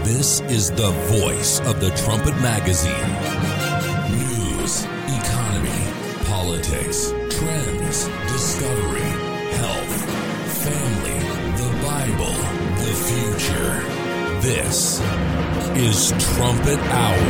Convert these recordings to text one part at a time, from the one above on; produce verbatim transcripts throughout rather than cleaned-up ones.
This is the voice of the Trumpet Magazine. News, economy, politics, trends, discovery, health, family, the Bible, the future. This is Trumpet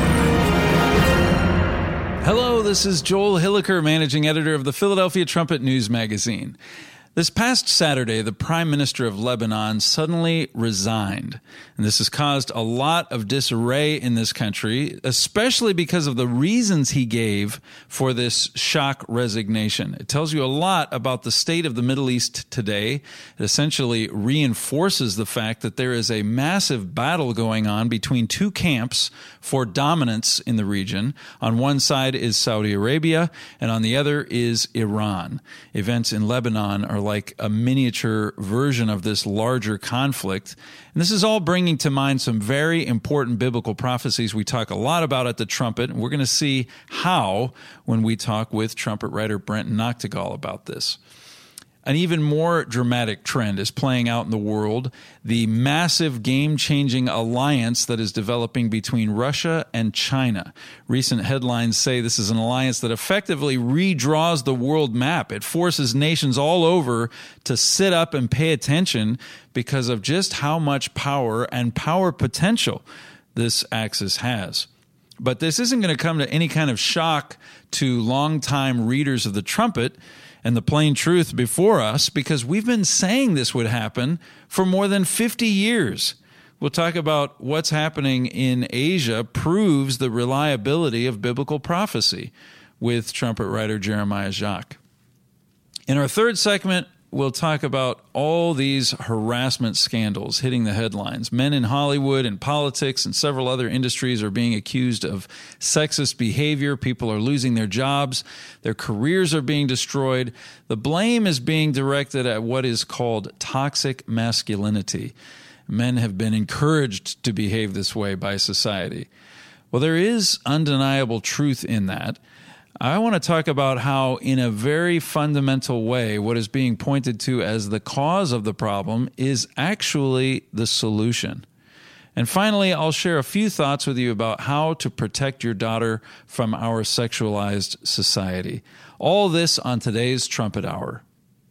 Hour. Hello, this is Joel Hilliker, managing editor of the Philadelphia Trumpet News Magazine. This past Saturday, the Prime Minister of Lebanon suddenly resigned, and this has caused a lot of disarray in this country, especially because of the reasons he gave for this shock resignation. It tells you a lot about the state of the Middle East today. It essentially reinforces the fact that there is a massive battle going on between two camps for dominance in the region. On one side is Saudi Arabia, and on the other is Iran. Events in Lebanon are like a miniature version of this larger conflict. And this is all bringing to mind some very important biblical prophecies we talk a lot about at the Trumpet. And we're going to see how when we talk with trumpet writer Brent Noctegal about this. An even more dramatic trend is playing out in the world, the massive game-changing alliance that is developing between Russia and China. Recent headlines say this is an alliance that effectively redraws the world map. It forces nations all over to sit up and pay attention because of just how much power and power potential this axis has. But this isn't going to come to any kind of shock to longtime readers of the Trumpet and the plain truth before us, because we've been saying this would happen for more than fifty years. We'll talk about what's happening in Asia proves the reliability of biblical prophecy with trumpet writer Jeremiah Jacques. In our third segment, we'll talk about all these harassment scandals hitting the headlines. Men in Hollywood and politics and several other industries are being accused of sexist behavior. People are losing their jobs. Their careers are being destroyed. The blame is being directed at what is called toxic masculinity. Men have been encouraged to behave this way by society. Well, there is undeniable truth in that. I want to talk about how, in a very fundamental way, what is being pointed to as the cause of the problem is actually the solution. And finally, I'll share a few thoughts with you about how to protect your daughter from our sexualized society. All this on today's Trumpet Hour.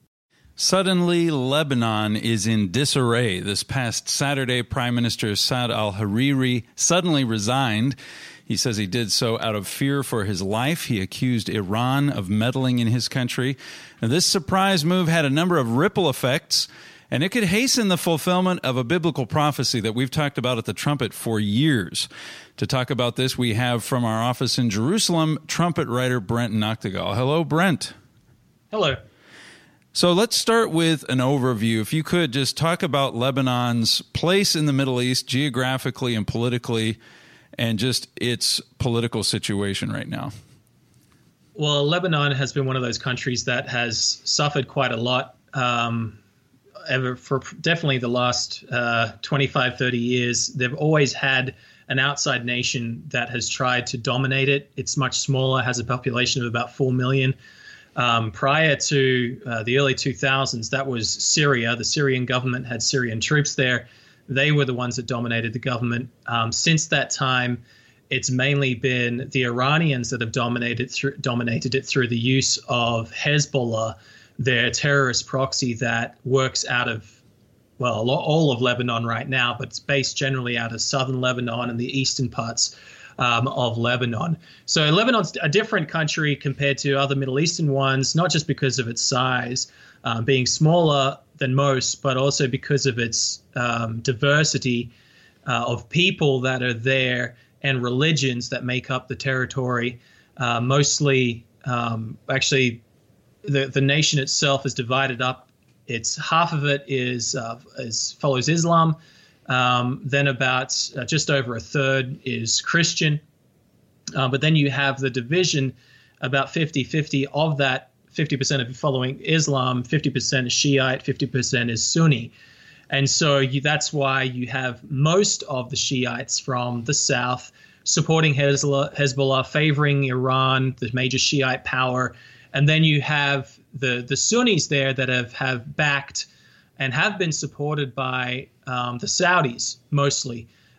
Suddenly, Lebanon is in disarray. This past Saturday, Prime Minister Saad al-Hariri suddenly resigned. He says he did so out of fear for his life. He accused Iran of meddling in his country. Now, this surprise move had a number of ripple effects, and it could hasten the fulfillment of a biblical prophecy that we've talked about at the Trumpet for years. To talk about this, we have from our office in Jerusalem, trumpet writer Brent Noctegal. Hello, Brent. Hello. So let's start with an overview. If you could just talk about Lebanon's place in the Middle East geographically and politically, and just its political situation right now. Well, Lebanon has been one of those countries that has suffered quite a lot um, ever for definitely the last uh, twenty-five, thirty years. They've always had an outside nation that has tried to dominate it. It's much smaller, has a population of about four million. Um, prior to uh, the early two thousands, that was Syria. The Syrian government had Syrian troops there. They were the ones that dominated the government. Um, since that time, it's mainly been the Iranians that have dominated through, dominated it through the use of Hezbollah, their terrorist proxy that works out of, well, all of Lebanon right now, but it's based generally out of southern Lebanon and the eastern parts um, of Lebanon. So Lebanon's a different country compared to other Middle Eastern ones, not just because of its size, um, being smaller than most, but also because of its um, diversity uh, of people that are there and religions that make up the territory. Uh, mostly, um, actually, the the nation itself is divided up. It's half of it is uh, is follows Islam. Um, then about uh, just over a third is Christian. Uh, but then you have the division, about fifty-fifty of that. fifty percent of following Islam, fifty percent is Shiite, fifty percent is Sunni. And so you, that's why you have most of the Shiites from the south supporting Hezbollah, Hezbollah, favoring Iran, the major Shiite power. And then you have the, the Sunnis there that have, have backed and have been supported by um, the Saudis mostly.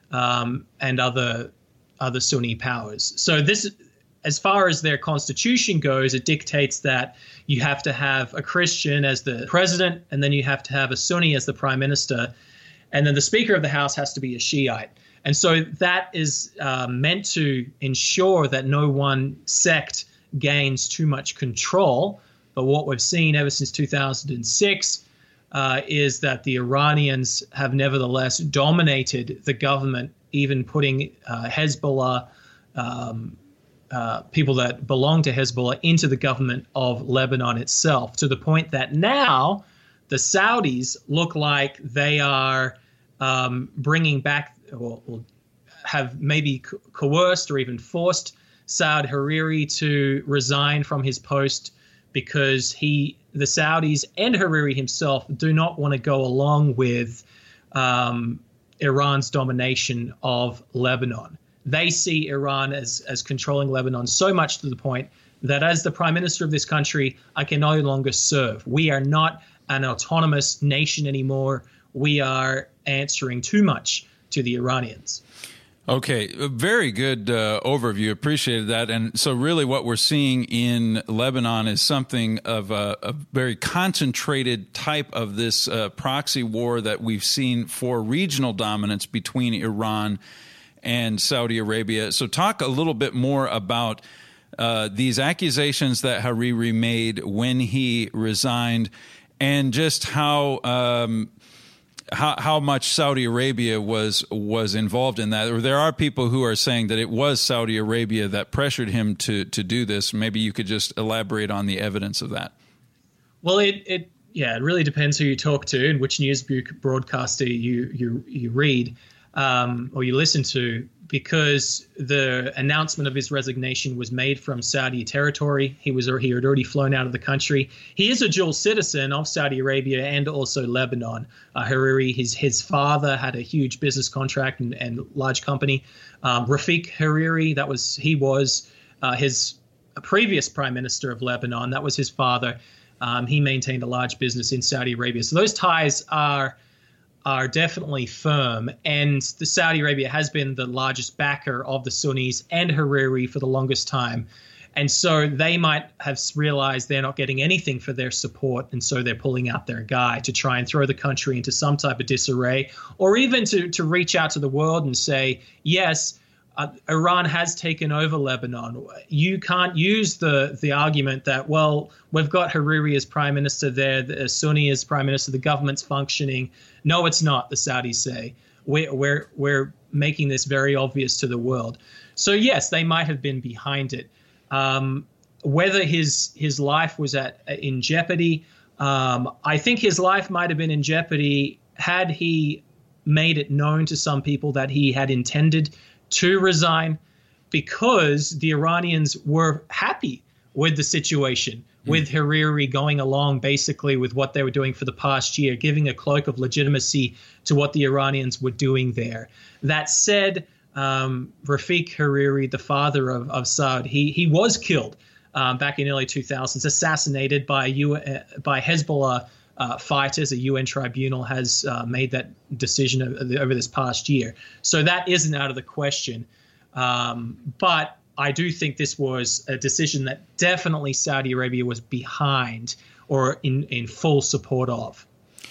um, and other other Sunni powers. So this, as far as their constitution goes, it dictates that you have to have a Christian as the president, and then you have to have a Sunni as the prime minister, and then the Speaker of the House has to be a Shiite. And so that is uh, meant to ensure that no one sect gains too much control. But what we've seen ever since two thousand six uh, is that the Iranians have nevertheless dominated the government, even putting uh, Hezbollah, um, uh, people that belong to Hezbollah, into the government of Lebanon itself, to the point that now the Saudis look like they are um, bringing back, or, or have maybe co- coerced or even forced Saud Hariri to resign from his post, because he, the Saudis and Hariri himself do not want to go along with um, Iran's domination of Lebanon. They see Iran as, as controlling Lebanon so much to the point that as the prime minister of this country, I can no longer serve. We are not an autonomous nation anymore. We are answering too much to the Iranians. Okay, a very good uh, overview. Appreciated that. And so really what we're seeing in Lebanon is something of a, a very concentrated type of this uh, proxy war that we've seen for regional dominance between Iran and Saudi Arabia. So talk a little bit more about uh, these accusations that Hariri made when he resigned, and just how um, how, how much Saudi Arabia was was involved in that. Or there are people who are saying that it was Saudi Arabia that pressured him to to do this. Maybe you could just elaborate on the evidence of that. Well, it it yeah, it really depends who you talk to and which news broadcaster you you you read um, or you listen to, because the announcement of his resignation was made from Saudi territory. He was he had already flown out of the country. He is a dual citizen of Saudi Arabia and also Lebanon. Uh, Hariri, his his father had a huge business contract and, and large company. Um, Rafiq Hariri, that was he was uh, his previous prime minister of Lebanon. That was his father. Um, he maintained a large business in Saudi Arabia. So those ties are. are definitely firm, and the Saudi Arabia has been the largest backer of the Sunnis and Hariri for the longest time. And so they might have realized they're not getting anything for their support, and so they're pulling out their guy to try and throw the country into some type of disarray, or even to, to reach out to the world and say, yes, uh, Iran has taken over Lebanon. You can't use the the argument that, well, we've got Hariri as prime minister there, the Sunni as prime minister, the government's functioning. No, it's not, the Saudis say. We're, we're, we're making this very obvious to the world. So, yes, they might have been behind it. Um, whether his his life was at in jeopardy, um, I think his life might have been in jeopardy had he made it known to some people that he had intended to resign, because the Iranians were happy with the situation, mm. with Hariri going along basically with what they were doing for the past year, giving a cloak of legitimacy to what the Iranians were doing there. That said, um, Rafiq Hariri, the father of, of Saud, he he was killed um, back in early two thousands, assassinated by U, uh, by Hezbollah uh, fighters. A U N tribunal has uh, made that decision over, over this past year. So that isn't out of the question. Um, but I do think this was a decision that definitely Saudi Arabia was behind or in, in full support of.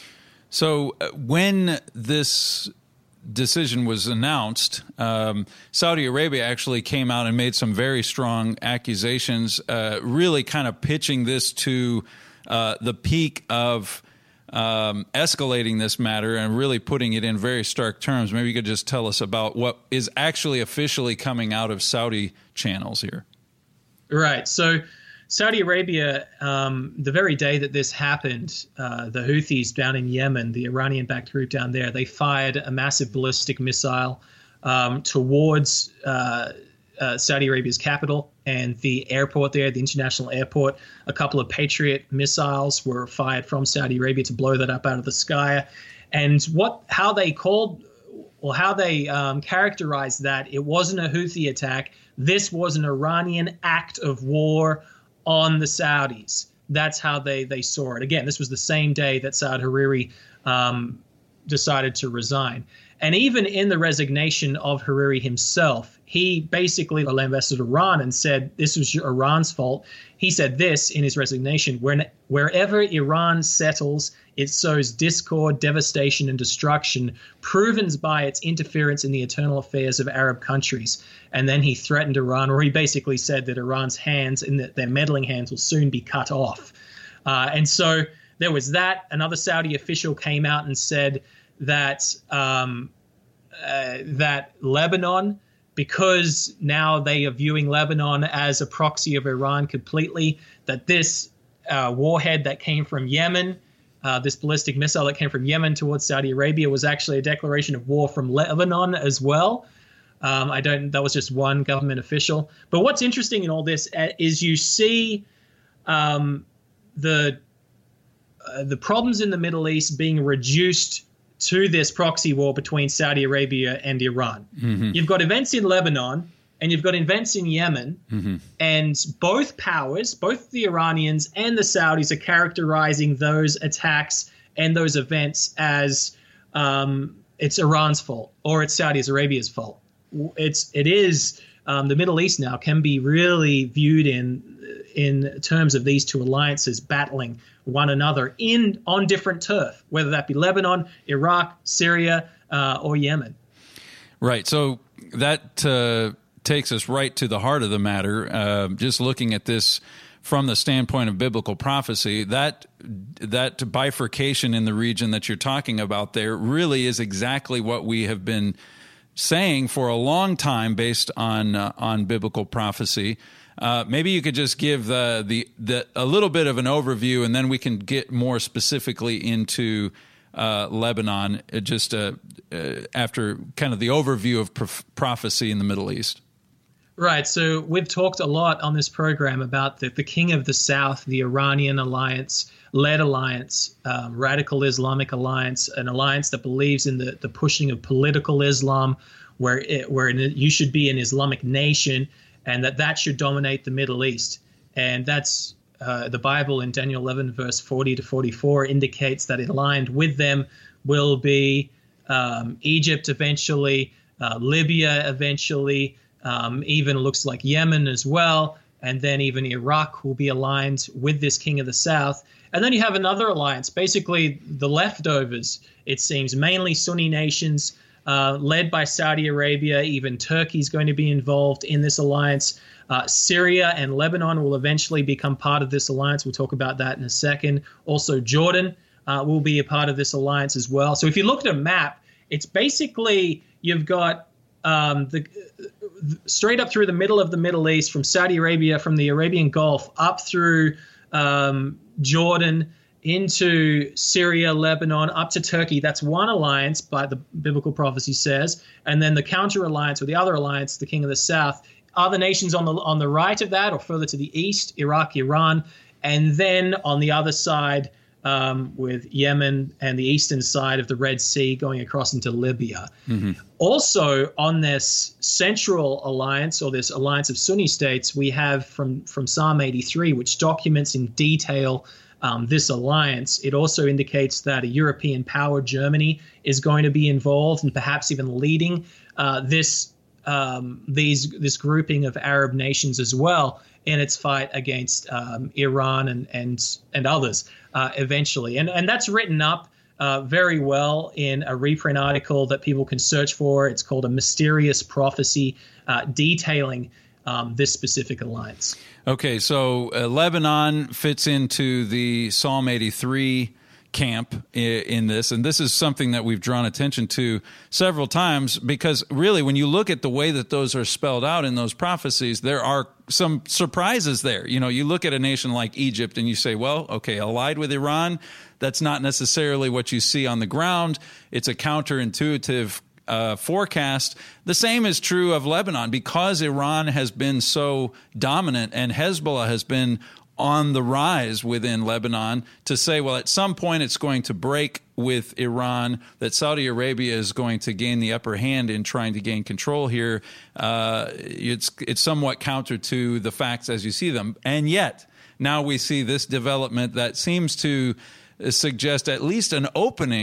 So uh, when this decision was announced, um, Saudi Arabia actually came out and made some very strong accusations, uh, really kind of pitching this to uh, the peak of um, escalating this matter and really putting it in very stark terms. Maybe you could just tell us about what is actually officially coming out of Saudi channels here. Right. So Saudi Arabia, um, the very day that this happened, uh, the Houthis down in Yemen, the Iranian-backed group down there, they fired a massive ballistic missile um, towards uh, uh, Saudi Arabia's capital and the airport there, the international airport. A couple of Patriot missiles were fired from Saudi Arabia to blow that up out of the sky. And what, how they called, or how they um, characterized that, it wasn't a Houthi attack. This was an Iranian act of war on the Saudis. That's how they, they saw it. Again, this was the same day that Saud Hariri um, decided to resign. And even in the resignation of Hariri himself, he basically lambasted Iran and said this was Iran's fault. He said this in his resignation: when, wherever Iran settles, it sows discord, devastation, and destruction, proven by its interference in the internal affairs of Arab countries. And then he threatened Iran, or he basically said that Iran's hands and that their meddling hands will soon be cut off. Uh, and so there was that. Another Saudi official came out and said that um, uh, that Lebanon, because now they are viewing Lebanon as a proxy of Iran completely, that this uh, warhead that came from Yemen, uh, this ballistic missile that came from Yemen towards Saudi Arabia, was actually a declaration of war from Lebanon as well. Um, I don't. That was just one government official. But what's interesting in all this is you see um, the uh, the problems in the Middle East being reduced to this proxy war between Saudi Arabia and Iran. Mm-hmm. You've got events in Lebanon and you've got events in Yemen, mm-hmm. and both powers, both the Iranians and the Saudis, are characterizing those attacks and those events as um, it's Iran's fault or it's Saudi Arabia's fault. It's it is um, the Middle East now can be really viewed in in terms of these two alliances battling one another in on different turf, whether that be Lebanon, Iraq, Syria, uh, or Yemen. Right. So that uh, takes us right to the heart of the matter. Uh, just looking at this from the standpoint of biblical prophecy, that that bifurcation in the region that you're talking about there really is exactly what we have been saying for a long time based on uh, on biblical prophecy. Uh, maybe you could just give the, the the a little bit of an overview, and then we can get more specifically into uh, Lebanon uh, just uh, uh, after kind of the overview of prof- prophecy in the Middle East. Right. So we've talked a lot on this program about the, the King of the South, the Iranian alliance, led alliance, um, radical Islamic alliance, an alliance that believes in the, the pushing of political Islam, where it, where you should be an Islamic nation, and that that should dominate the Middle East. And that's uh, the Bible in Daniel eleven, verse forty to forty-four indicates that aligned with them will be um, Egypt eventually, uh, Libya eventually, um, even looks like Yemen as well. And then even Iraq will be aligned with this King of the South. And then you have another alliance, basically the leftovers, it seems, mainly Sunni nations, Uh, led by Saudi Arabia. Even Turkey is going to be involved in this alliance. Uh, Syria and Lebanon will eventually become part of this alliance. We'll talk about that in a second. Also, Jordan uh, will be a part of this alliance as well. So if you look at a map, it's basically you've got um, the straight up through the middle of the Middle East, from Saudi Arabia, from the Arabian Gulf, up through um, Jordan, into Syria, Lebanon, up to Turkey. That's one alliance, by the biblical prophecy says. And then the counter alliance, or the other alliance, the King of the South. Other nations on the on the right of that, or further to the east, Iraq, Iran. And then on the other side, um, with Yemen and the eastern side of the Red Sea going across into Libya. Mm-hmm. Also on this central alliance, or this alliance of Sunni states, we have from, from Psalm eighty-three, which documents in detail Um, this alliance. It also indicates that a European power, Germany, is going to be involved and perhaps even leading uh, this um, these this grouping of Arab nations as well in its fight against um, Iran and and and others uh, eventually. And and that's written up uh, very well in a reprint article that people can search for. It's called A Mysterious Prophecy, uh, detailing Um, this specific alliance. Okay, so uh, Lebanon fits into the Psalm eighty-three camp in, in this, and this is something that we've drawn attention to several times, because really when you look at the way that those are spelled out in those prophecies, there are some surprises there. You know, you look at a nation like Egypt and you say, well, okay, allied with Iran, that's not necessarily what you see on the ground. It's a counterintuitive Uh, forecast. The same is true of Lebanon, because Iran has been so dominant and Hezbollah has been on the rise within Lebanon, to say, well, at some point it's going to break with Iran, that Saudi Arabia is going to gain the upper hand in trying to gain control here. Uh, it's it's somewhat counter to the facts as you see them. And yet now we see this development that seems to suggest at least an opening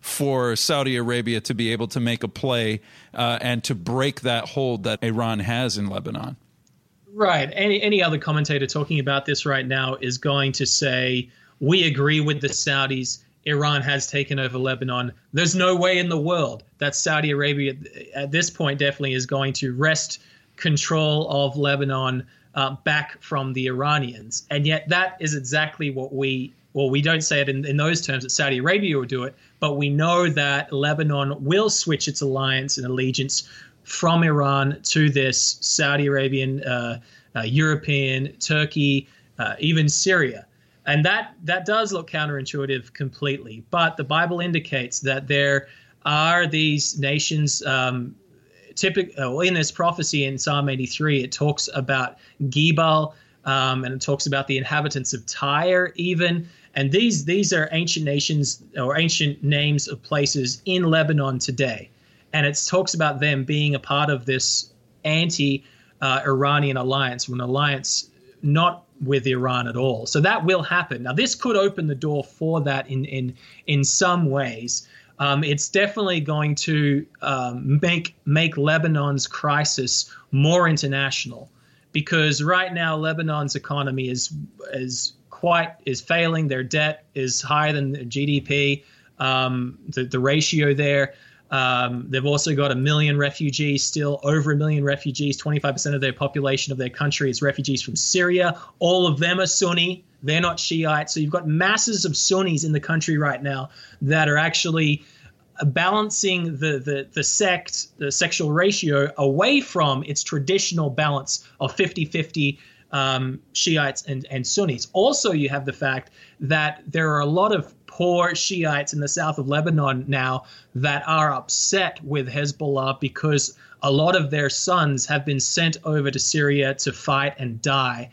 for Saudi Arabia to be able to make a play uh, and to break that hold that Iran has in Lebanon. Right. Any any other commentator talking about this right now is going to say, we agree with the Saudis. Iran has taken over Lebanon. There's no way in the world that Saudi Arabia at this point definitely is going to wrest control of Lebanon uh, back from the Iranians. And yet that is exactly what we, well, we don't say it in, in those terms that Saudi Arabia will do it, but we know that Lebanon will switch its alliance and allegiance from Iran to this Saudi Arabian, uh, uh, European, Turkey, uh, even Syria. And that, that does look counterintuitive completely. But the Bible indicates that there are these nations, um, typic, uh, in this prophecy in Psalm eighty-three, it talks about Gebal, um, and it talks about the inhabitants of Tyre even. And these, these are ancient nations or ancient names of places in Lebanon today. And it talks about them being a part of this anti-Iranian uh, alliance, an alliance not with Iran at all. So that will happen. Now, this could open the door for that in in in some ways. Um, it's definitely going to um, make make Lebanon's crisis more international, because right now Lebanon's economy is is quite is failing. Their debt is higher than the G D P. Um, the the ratio there. Um, they've also got a million refugees, still over a million refugees. twenty-five percent of their population of their country is refugees from Syria. All of them are Sunni. They're not Shiite. So you've got masses of Sunnis in the country right now that are actually balancing the, the, the sect, the sexual ratio away from its traditional balance of fifty-fifty um, Shiites and, and Sunnis. Also, you have the fact that there are a lot of poor Shiites in the south of Lebanon now that are upset with Hezbollah because a lot of their sons have been sent over to Syria to fight and die.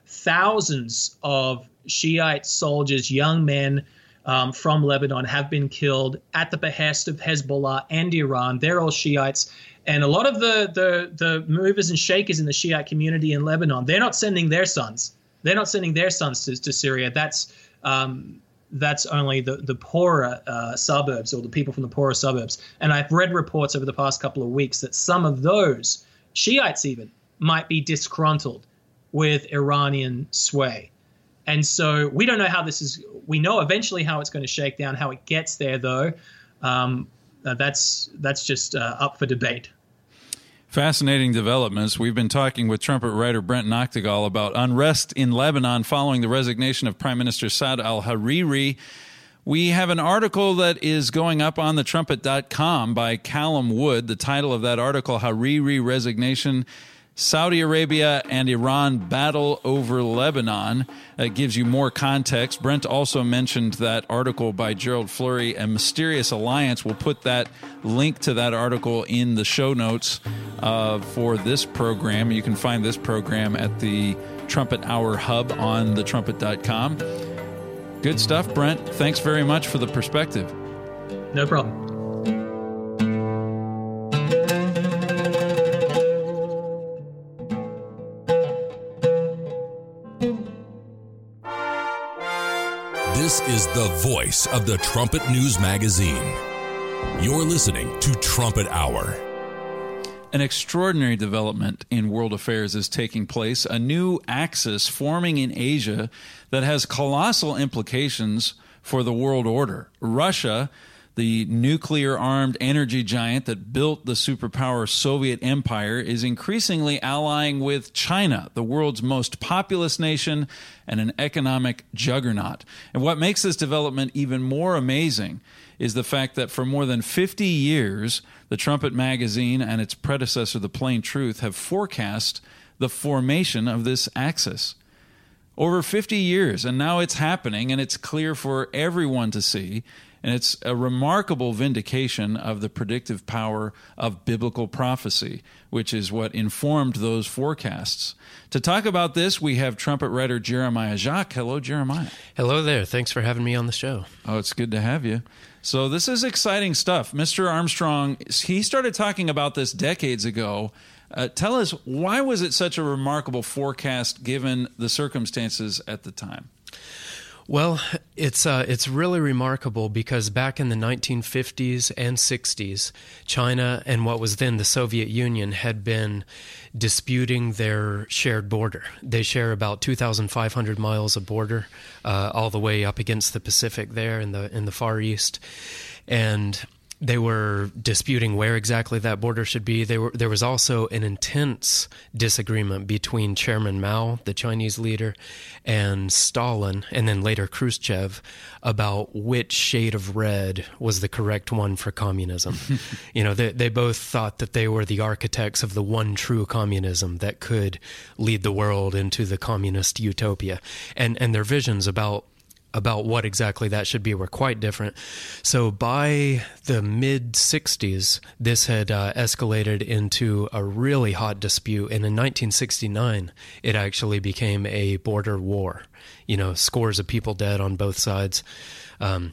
Thousands of Shiite soldiers, young men um, from Lebanon, have been killed at the behest of Hezbollah and Iran. They're all Shiites. And a lot of the, the, the movers and shakers in the Shiite community in Lebanon, they're not sending their sons. They're not sending their sons to, to Syria. That's um, that's only the, the poorer uh, suburbs, or the people from the poorer suburbs. And I've read reports over the past couple of weeks that some of those Shiites even might be disgruntled with Iranian sway. And so we don't know how this is. We know eventually how it's going to shake down. How it gets there, though, um, uh, that's that's just uh, up for debate. Fascinating developments. We've been talking with trumpet writer Brent Noctegal about unrest in Lebanon following the resignation of Prime Minister Saad al-Hariri. We have an article that is going up on the trumpet dot com by Callum Wood. The title of that article, Hariri Resignation, Saudi Arabia and Iran Battle Over Lebanon. It gives you more context. Brent also mentioned that article by Gerald Fleury, A Mysterious Alliance. We'll put that link to that article in the show notes uh, for this program. You can find this program at the Trumpet Hour Hub on the trumpet dot com. Good stuff, Brent. Thanks very much for the perspective. No problem. This is the voice of the Trumpet News Magazine. You're listening to Trumpet Hour. An extraordinary development in world affairs is taking place, a new axis forming in Asia that has colossal implications for the world order. Russia, the nuclear-armed energy giant that built the superpower Soviet Empire, is increasingly allying with China, the world's most populous nation and an economic juggernaut. And what makes this development even more amazing is the fact that for more than fifty years, the Trumpet magazine and its predecessor, The Plain Truth, have forecast the formation of this axis. Over fifty years, and now it's happening, and it's clear for everyone to see. And it's a remarkable vindication of the predictive power of biblical prophecy, which is what informed those forecasts. To talk about this, we have trumpet writer Jeremiah Jacques. Hello, Jeremiah. Hello there. Thanks for having me on the show. Oh, it's good to have you. So this is exciting stuff. Mister Armstrong, he started talking about this decades ago. Uh, tell us, why was it such a remarkable forecast given the circumstances at the time? Well, it's uh, it's really remarkable because back in the nineteen fifties and sixties, China and what was then the Soviet Union had been disputing their shared border. They share about two thousand five hundred miles of border, uh, all the way up against the Pacific there in the in the Far East, and they were disputing where exactly that border should be. They were, there was also an intense disagreement between Chairman Mao, the Chinese leader, and Stalin, and then later Khrushchev, about which shade of red was the correct one for communism. You know, they, they both thought that they were the architects of the one true communism that could lead the world into the communist utopia. And, and their visions about about what exactly that should be were quite different. So by the mid-sixties, this had uh, escalated into a really hot dispute. And in nineteen sixty-nine, it actually became a border war. You know, scores of people dead on both sides. Um,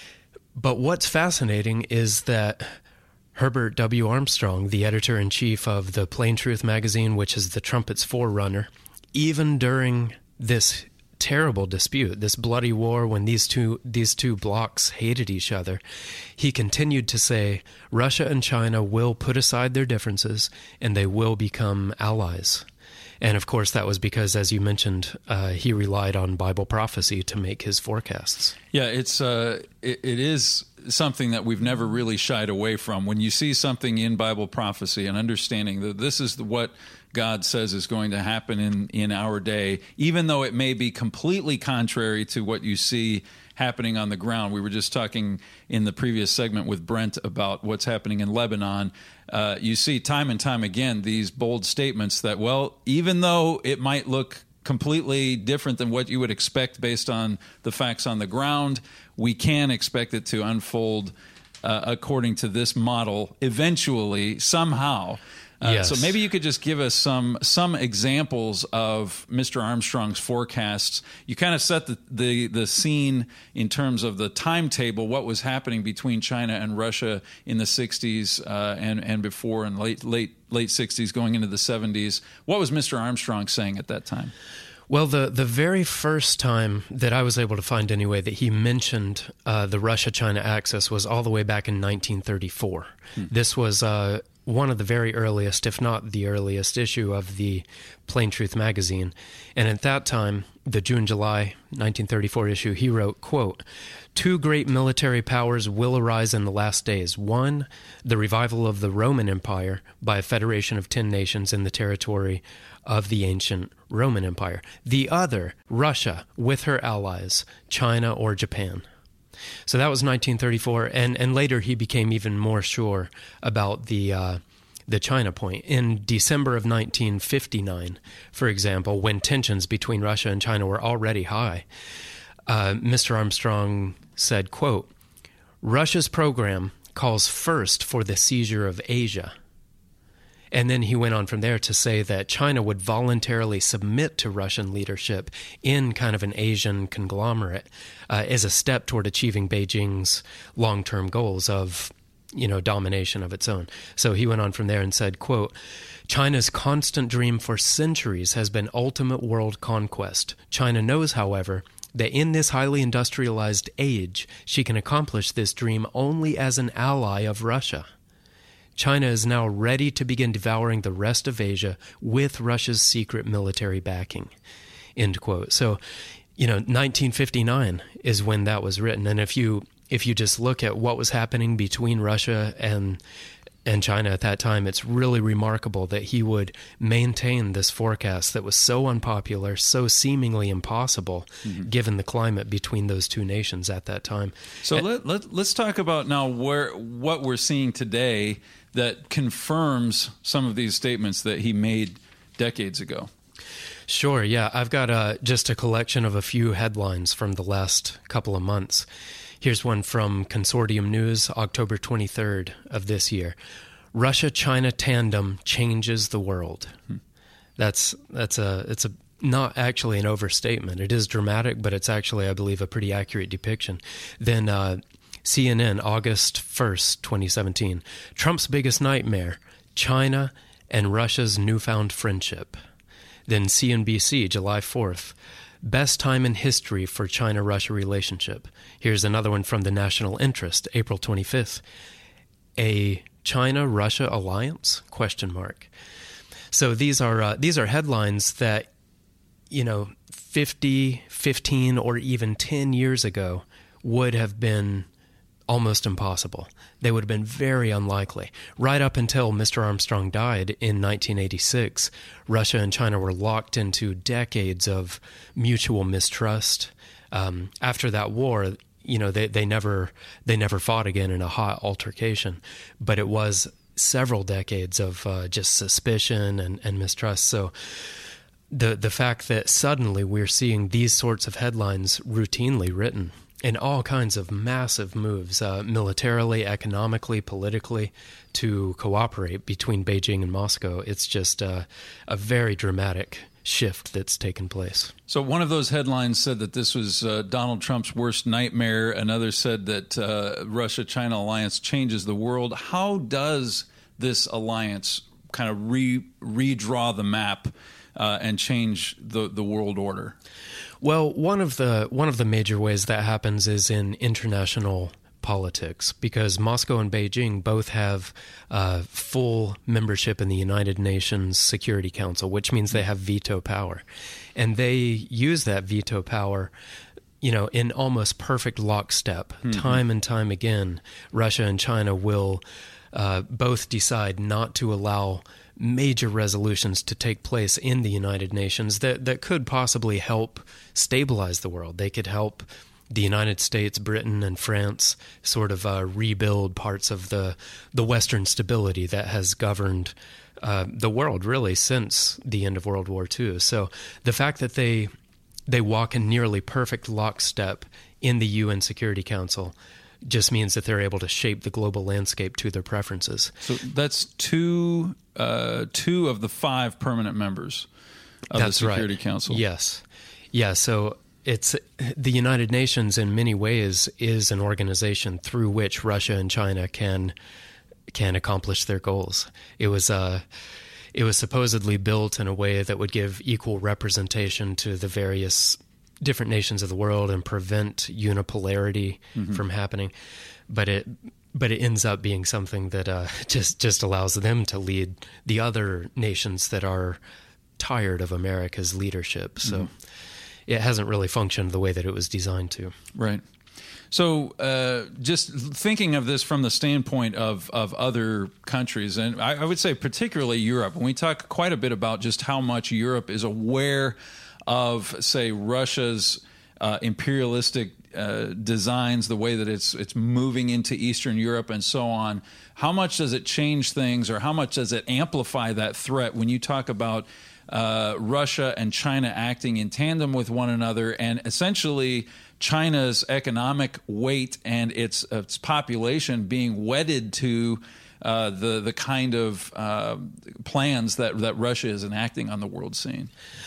but what's fascinating is that Herbert W. Armstrong, the editor-in-chief of the Plain Truth magazine, which is the Trumpet's forerunner, even during this terrible dispute, this bloody war when these two these two blocs hated each other, he continued to say Russia and China will put aside their differences and they will become allies. And of course, that was because, as you mentioned, uh, he relied on Bible prophecy to make his forecasts. Yeah, it's uh, it, it is something that we've never really shied away from. When you see something in Bible prophecy and understanding that this is what God says is going to happen in, in our day, even though it may be completely contrary to what you see happening on the ground. We were just talking in the previous segment with Brent about what's happening in Lebanon. Uh, you see time and time again these bold statements that, well, even though it might look completely different than what you would expect based on the facts on the ground, we can expect it to unfold uh, according to this model eventually, somehow. Uh, yes. So maybe you could just give us some some examples of Mister Armstrong's forecasts. You kind of set the, the, the scene in terms of the timetable, what was happening between China and Russia in the sixties uh, and, and before, and late late late sixties going into the seventies. What was Mister Armstrong saying at that time? Well, the, the very first time that I was able to find anyway that he mentioned uh, the Russia-China axis was all the way back in nineteen thirty-four. Hmm. This was uh, one of the very earliest, if not the earliest, issue of the Plain Truth magazine. And at that time, the June-July nineteen thirty-four issue, he wrote, quote, "Two great military powers will arise in the last days. One, the revival of the Roman Empire by a federation of ten nations in the territory of the ancient Roman Empire. The other, Russia with her allies, China or Japan." So that was nineteen thirty-four, and, and later he became even more sure about the uh, the China point. In December of nineteen fifty-nine, for example, when tensions between Russia and China were already high, uh, Mister Armstrong said, quote, "Russia's program calls first for the seizure of Asia." And then he went on from there to say that China would voluntarily submit to Russian leadership in kind of an Asian conglomerate uh, as a step toward achieving Beijing's long-term goals of, you know, domination of its own. So he went on from there and said, quote, "China's constant dream for centuries has been ultimate world conquest. China knows, however, that in this highly industrialized age, she can accomplish this dream only as an ally of Russia. China is now ready to begin devouring the rest of Asia with Russia's secret military backing." End quote. So, you know, nineteen fifty-nine is when that was written. And if you if you just look at what was happening between Russia and and China at that time, it's really remarkable that he would maintain this forecast that was so unpopular, so seemingly impossible, mm-hmm. given the climate between those two nations at that time. So and, let, let, let's talk about now where what we're seeing today that confirms some of these statements that he made decades ago. Sure, yeah. I've got uh, just a collection of a few headlines from the last couple of months. Here's one from Consortium News, October twenty-third of this year. "Russia-China tandem changes the world." Hmm. That's that's a it's a not actually an overstatement. It is dramatic, but it's actually, I believe, a pretty accurate depiction. Then uh, C N N, August first, twenty seventeen. "Trump's biggest nightmare: China and Russia's newfound friendship." Then C N B C, July fourth. best time in history for China-Russia relationship. Here's another one from the National Interest, April twenty-fifth. A China-Russia alliance? Question mark. So these are uh, these are headlines that, you know, fifty, fifteen, or even ten years ago would have been almost impossible. They would have been very unlikely. Right up until Mister Armstrong died in nineteen eighty-six, Russia and China were locked into decades of mutual mistrust. Um, after that war, you know, they, they never they never fought again in a hot altercation, but it was several decades of uh, just suspicion and, and mistrust. So the the fact that suddenly we're seeing these sorts of headlines routinely written in all kinds of massive moves, uh, militarily, economically, politically, to cooperate between Beijing and Moscow, it's just uh, a very dramatic shift that's taken place. So one of those headlines said that this was uh, Donald Trump's worst nightmare. Another said that uh, Russia-China alliance changes the world. How does this alliance kind of re redraw the map uh, and change the, the world order? Well, one of the one of the major ways that happens is in international politics, because Moscow and Beijing both have uh, full membership in the United Nations Security Council, which means they have veto power. And they use that veto power, you know, in almost perfect lockstep. Mm-hmm. Time and time again, Russia and China will uh, both decide not to allow major resolutions to take place in the United Nations that, that could possibly help stabilize the world. They could help the United States, Britain, and France sort of uh, rebuild parts of the the Western stability that has governed uh, the world really since the end of World War Two. So the fact that they they walk in nearly perfect lockstep in the U N Security Council just means that they're able to shape the global landscape to their preferences. So that's two uh, two of the five permanent members of that's the Security right. Council. Yes. Yeah, so it's the United Nations in many ways is an organization through which Russia and China can can accomplish their goals. It was uh, it was supposedly built in a way that would give equal representation to the various different nations of the world and prevent unipolarity mm-hmm. from happening, but it but it ends up being something that uh, just just allows them to lead the other nations that are tired of America's leadership. So. Mm-hmm. It hasn't really functioned the way that it was designed to. Right. So uh, just thinking of this from the standpoint of, of other countries, and I, I would say particularly Europe, when we talk quite a bit about just how much Europe is aware of, say, Russia's uh, imperialistic uh, designs, the way that it's it's moving into Eastern Europe and so on, how much does it change things, or how much does it amplify that threat when you talk about Uh, Russia and China acting in tandem with one another, and essentially China's economic weight and its its population being wedded to uh, the the kind of uh, plans that that Russia is enacting on the world scene?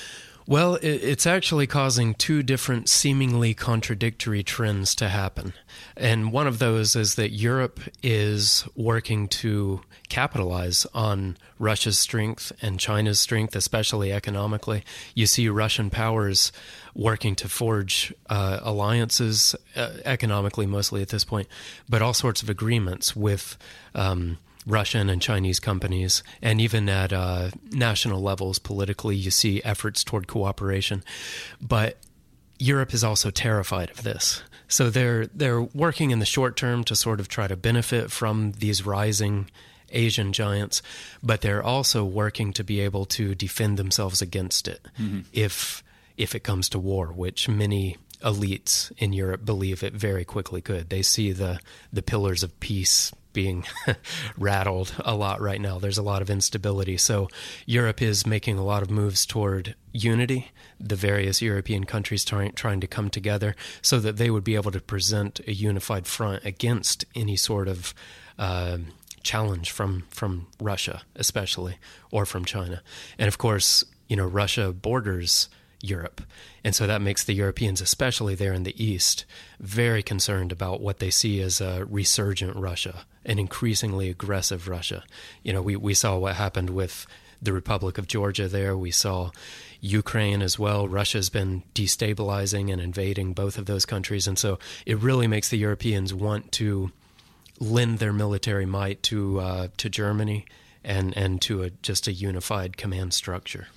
Well, it's actually causing two different seemingly contradictory trends to happen. And one of those is that Europe is working to capitalize on Russia's strength and China's strength, especially economically. You see Russian powers working to forge uh, alliances, uh, economically mostly at this point, but all sorts of agreements with um Russian and Chinese companies, and even at uh, national levels politically, you see efforts toward cooperation. But Europe is also terrified of this. So they're they're working in the short term to sort of try to benefit from these rising Asian giants, but they're also working to be able to defend themselves against it mm-hmm. if if it comes to war, which many elites in Europe believe it very quickly could. They see the the pillars of peace being rattled a lot right now. There's a lot of instability. So Europe is making a lot of moves toward unity, the various European countries trying trying to come together so that they would be able to present a unified front against any sort of uh, challenge from, from Russia, especially, or from China. And of course, you know, Russia borders Europe. And so that makes the Europeans, especially there in the East, very concerned about what they see as a resurgent Russia, an increasingly aggressive Russia. You know, we, we saw what happened with the Republic of Georgia there. We saw Ukraine as well. Russia's been destabilizing and invading both of those countries. And so it really makes the Europeans want to lend their military might to uh, to Germany and, and to a, just a unified command structure.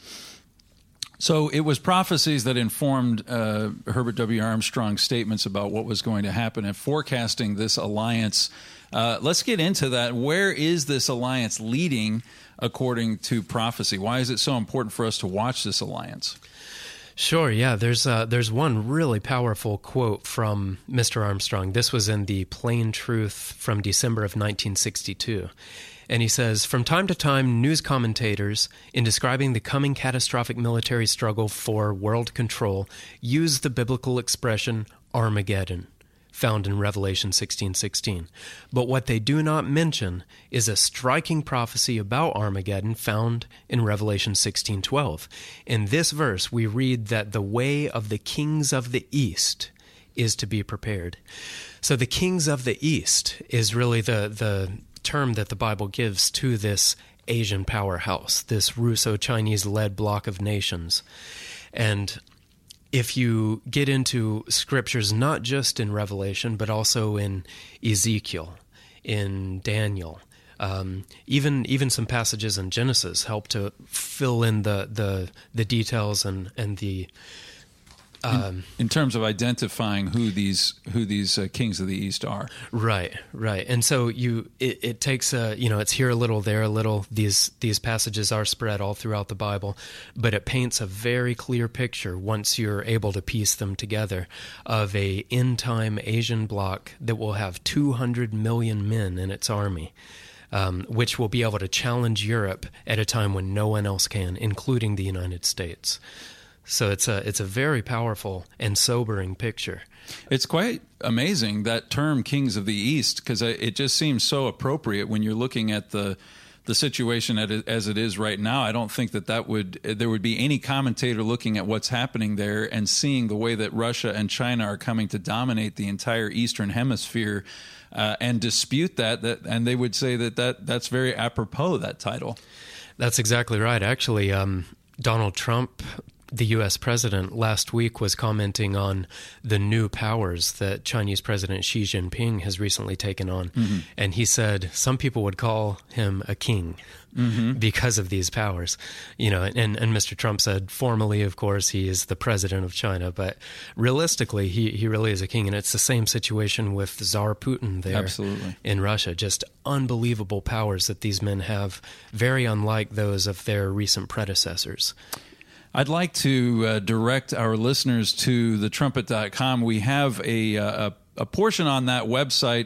So it was prophecies that informed uh, Herbert W. Armstrong's statements about what was going to happen and forecasting this alliance. Uh, let's get into that. Where is this alliance leading according to prophecy? Why is it so important for us to watch this alliance? Sure, yeah. There's uh, there's one really powerful quote from Mister Armstrong. This was in the Plain Truth from December of nineteen sixty-two. And he says, from time to time, news commentators, in describing the coming catastrophic military struggle for world control, use the biblical expression Armageddon, found in Revelation sixteen sixteen. But what they do not mention is a striking prophecy about Armageddon found in Revelation sixteen twelve. In this verse, we read that the way of the kings of the East is to be prepared. So the kings of the East is really the the term that the Bible gives to this Asian powerhouse, this Russo-Chinese-led bloc of nations. And if you get into scriptures, not just in Revelation, but also in Ezekiel, in Daniel, um, even even some passages in Genesis help to fill in the the, the details and and the Um, in, in terms of identifying who these who these uh, kings of the East are, right, right, and so you it, it takes a you know it's here a little, there a little. These these passages are spread all throughout the Bible, but it paints a very clear picture once you're able to piece them together of a end time Asian bloc that will have two hundred million men in its army, um, which will be able to challenge Europe at a time when no one else can, including the United States. So it's a it's a very powerful and sobering picture. It's quite amazing, that term "kings of the East," because it just seems so appropriate when you're looking at the the situation as it is right now. I don't think that that would there would be any commentator looking at what's happening there and seeing the way that Russia and China are coming to dominate the entire Eastern Hemisphere uh, and dispute that, that, and they would say that, that that's very apropos, that title. That's exactly right. Actually, um, Donald Trump, the U S president, last week was commenting on the new powers that Chinese President Xi Jinping has recently taken on. Mm-hmm. And he said some people would call him a king mm-hmm. because of these powers. You know, and, and Mister Trump said formally, of course, he is the president of China, but realistically, he, he really is a king. And it's the same situation with Tsar Putin there Absolutely. in Russia. Just unbelievable powers that these men have, very unlike those of their recent predecessors. I'd like to uh, direct our listeners to the trumpet dot com. We have a, a, a portion on that website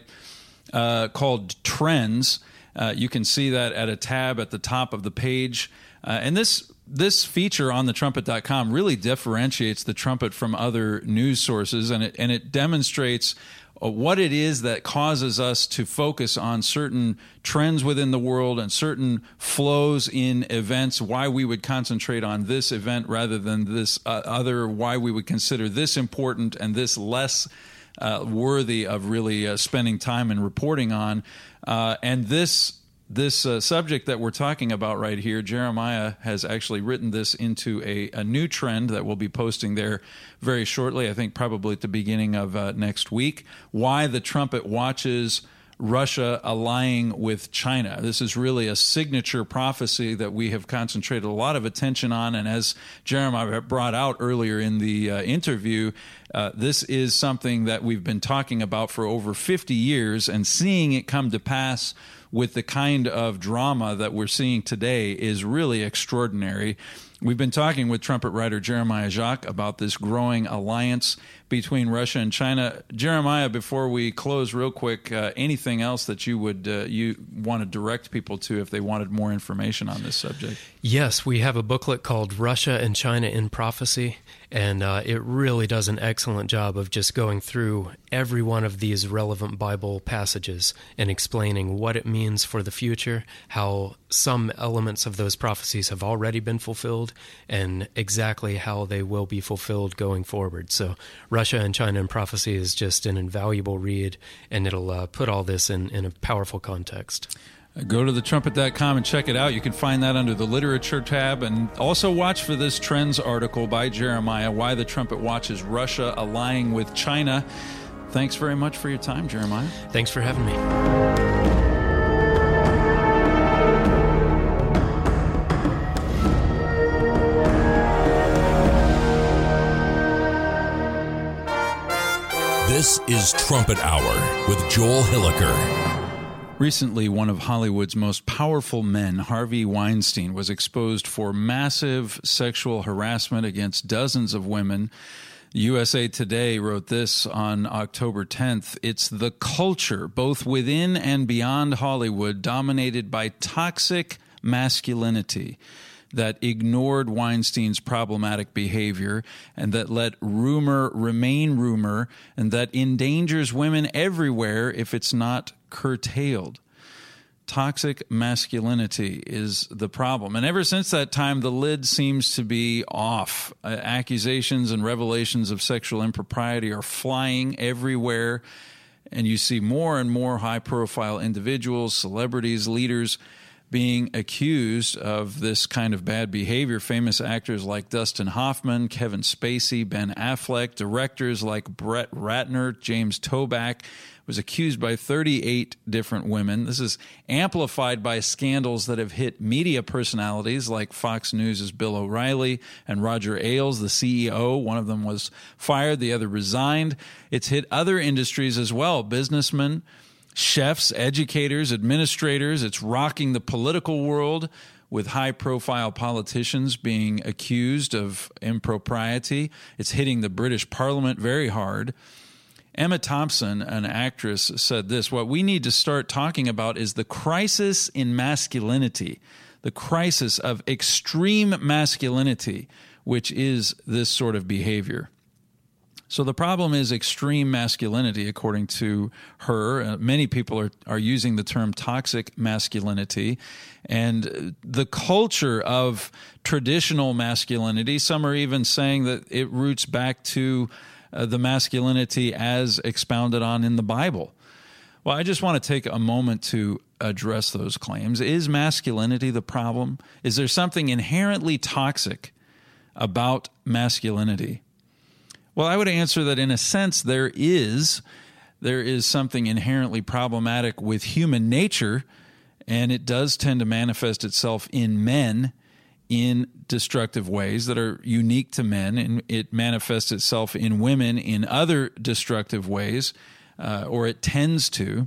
uh, called Trends. Uh, you can see that at a tab at the top of the page. Uh, and this this feature on the trumpet dot com really differentiates the Trumpet from other news sources, and it, and it demonstrates what it is that causes us to focus on certain trends within the world and certain flows in events, why we would concentrate on this event rather than this uh, other, why we would consider this important and this less uh, worthy of really uh, spending time and reporting on. Uh, and this This uh, subject that we're talking about right here, Jeremiah has actually written this into a, a new trend that we'll be posting there very shortly, I think probably at the beginning of uh, next week. Why the Trumpet watches Russia allying with China. This is really a signature prophecy that we have concentrated a lot of attention on. And as Jeremiah brought out earlier in the uh, interview, uh, this is something that we've been talking about for over fifty years, and seeing it come to pass with the kind of drama that we're seeing today is really extraordinary. We've been talking with trumpet writer Jeremiah Jacques about this growing alliance between Russia and China. Jeremiah, before we close real quick, uh, anything else that you would uh, you want to direct people to if they wanted more information on this subject? Yes, we have a booklet called Russia and China in Prophecy, and uh, it really does an excellent job of just going through every one of these relevant Bible passages and explaining what it means for the future, how some elements of those prophecies have already been fulfilled, and exactly how they will be fulfilled going forward. So Russia and China in Prophecy is just an invaluable read, and it'll uh, put all this in, in a powerful context. Go to the trumpet dot com and check it out. You can find that under the literature tab. And also watch for this Trends article by Jeremiah, Why the Trumpet Watches Russia Allying with China. Thanks very much for your time, Jeremiah. Thanks for having me. This is Trumpet Hour with Joel Hilliker. Recently, one of Hollywood's most powerful men, Harvey Weinstein, was exposed for massive sexual harassment against dozens of women. U S A Today wrote this on October tenth. It's the culture, both within and beyond Hollywood, dominated by toxic masculinity, that ignored Weinstein's problematic behavior and that let rumor remain rumor and that endangers women everywhere if it's not curtailed. Toxic masculinity is the problem. And ever since that time, the lid seems to be off. Uh, accusations and revelations of sexual impropriety are flying everywhere. And you see more and more high-profile individuals, celebrities, leaders being accused of this kind of bad behavior. Famous actors like Dustin Hoffman, Kevin Spacey, Ben Affleck, directors like Brett Ratner, James Toback, was accused by thirty-eight different women. This is amplified by scandals that have hit media personalities like Fox News' Bill O'Reilly and Roger Ailes, the C E O. One of them was fired, the other resigned. It's hit other industries as well, businessmen, chefs, educators, administrators. It's rocking the political world with high-profile politicians being accused of impropriety. It's hitting the British Parliament very hard. Emma Thompson, an actress, said this: what we need to start talking about is the crisis in masculinity, the crisis of extreme masculinity, which is this sort of behavior. So the problem is extreme masculinity, according to her. Uh, many people are, are using the term toxic masculinity. And the culture of traditional masculinity, some are even saying that it roots back to uh, the masculinity as expounded on in the Bible. Well, I just want to take a moment to address those claims. Is masculinity the problem? Is there something inherently toxic about masculinity? Well, I would answer that in a sense there is. There is something inherently problematic with human nature, and it does tend to manifest itself in men in destructive ways that are unique to men, and it manifests itself in women in other destructive ways, uh, or it tends to.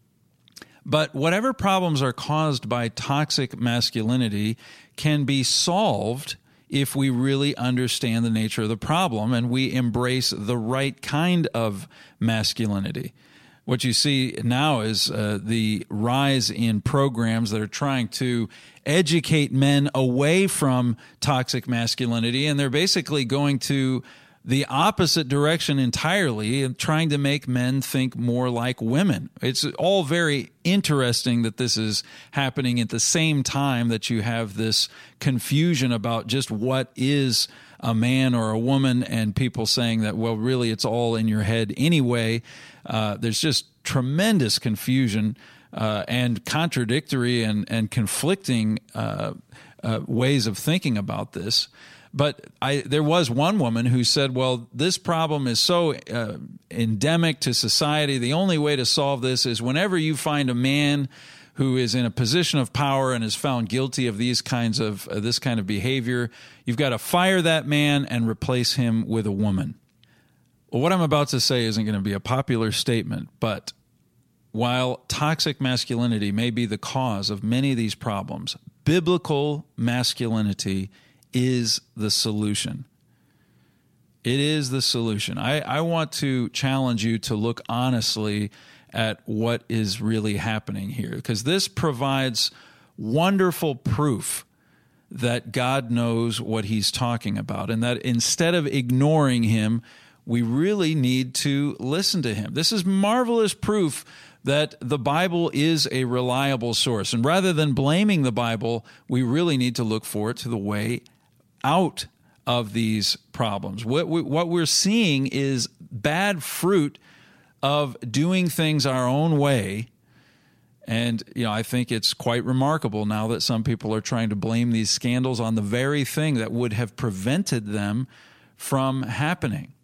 But whatever problems are caused by toxic masculinity can be solved if we really understand the nature of the problem and we embrace the right kind of masculinity. What you see now is uh, the rise in programs that are trying to educate men away from toxic masculinity, and they're basically going to the opposite direction entirely and trying to make men think more like women. It's all very interesting that this is happening at the same time that you have this confusion about just what is a man or a woman, and people saying that, well, really it's all in your head anyway. Uh, there's just tremendous confusion uh, and contradictory and, and conflicting uh, uh, ways of thinking about this. But I, there was one woman who said, well, this problem is so uh, endemic to society. The only way to solve this is whenever you find a man who is in a position of power and is found guilty of these kinds of uh, this kind of behavior, you've got to fire that man and replace him with a woman. Well, what I'm about to say isn't going to be a popular statement, but while toxic masculinity may be the cause of many of these problems, biblical masculinity is the solution. It is the solution. I, I want to challenge you to look honestly at what is really happening here, because this provides wonderful proof that God knows what he's talking about, and that instead of ignoring him, we really need to listen to him. This is marvelous proof that the Bible is a reliable source. And rather than blaming the Bible, we really need to look for it to the way out of these problems. What, we, what we're seeing is bad fruit of doing things our own way And, you know, I think it's quite remarkable now that some people are trying to blame these scandals on the very thing that would have prevented them from happening.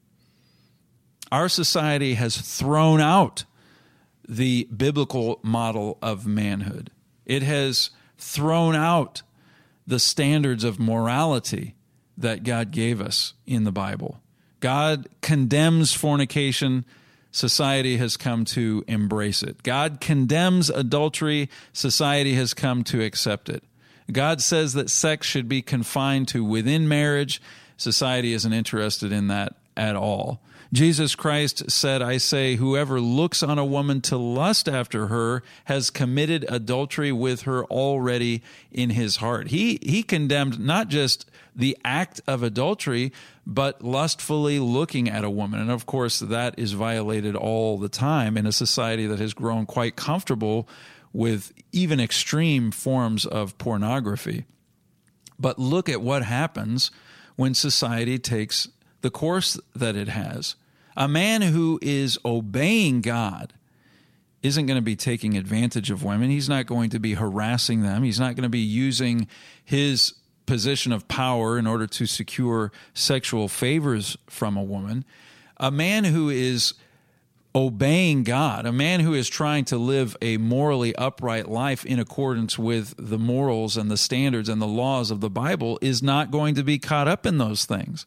Our society has thrown out the biblical model of manhood. It has thrown out the standards of morality that God gave us in the Bible. God condemns fornication. Society has come to embrace it. God condemns adultery. Society has come to accept it. God says that sex should be confined to within marriage. Society isn't interested in that at all. Jesus Christ said, I say, whoever looks on a woman to lust after her has committed adultery with her already in his heart. He, he condemned not just the act of adultery, but lustfully looking at a woman. And of course, that is violated all the time in a society that has grown quite comfortable with even extreme forms of pornography. But look at what happens when society takes the course that it has. A man who is obeying God isn't going to be taking advantage of women. He's not going to be harassing them. He's not going to be using his position of power in order to secure sexual favors from a woman. A man who is obeying God, a man who is trying to live a morally upright life in accordance with the morals and the standards and the laws of the Bible, is not going to be caught up in those things.